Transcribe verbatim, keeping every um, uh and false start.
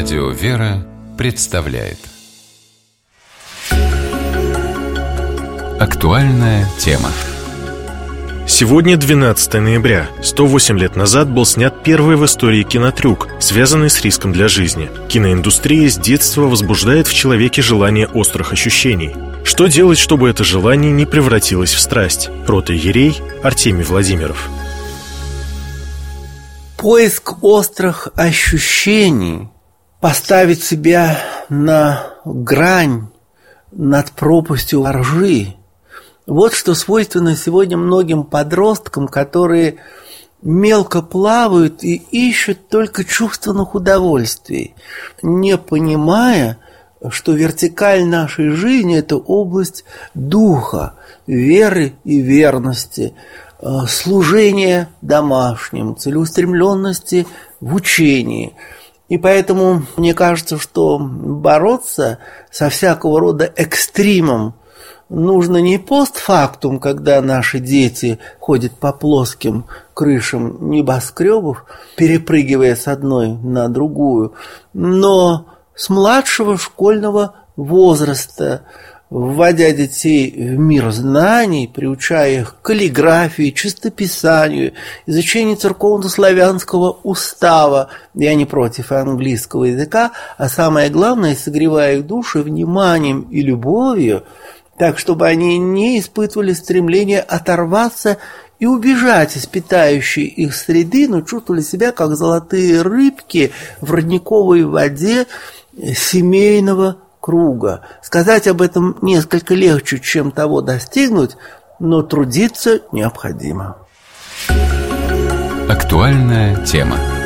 Радио «Вера» представляет актуальная тема. Сегодня двенадцатое ноября. сто восемь лет назад был снят первый в истории кинотрюк, связанный с риском для жизни. Киноиндустрия с детства возбуждает в человеке желание острых ощущений. Что делать, чтобы это желание не превратилось в страсть? Протоиерей Артемий Владимиров. Поиск острых ощущений, поставить себя на грань над пропастью лжи — вот что свойственно сегодня многим подросткам, которые мелко плавают и ищут только чувственных удовольствий, не понимая, что вертикаль нашей жизни – это область духа, веры и верности, служения домашним, целеустремленности в учении. И поэтому мне кажется, что бороться со всякого рода экстримом нужно не постфактум, когда наши дети ходят по плоским крышам небоскребов, перепрыгивая с одной на другую, но с младшего школьного возраста, вводя детей в мир знаний, приучая их к каллиграфии, чистописанию, изучению церковно-славянского устава. Я не против английского языка, а самое главное, согревая их души вниманием и любовью, так, чтобы они не испытывали стремление оторваться и убежать из питающей их среды, но чувствовали себя как золотые рыбки в родниковой воде семейного круга. Сказать об этом несколько легче, чем того достигнуть, но трудиться необходимо. Актуальная тема.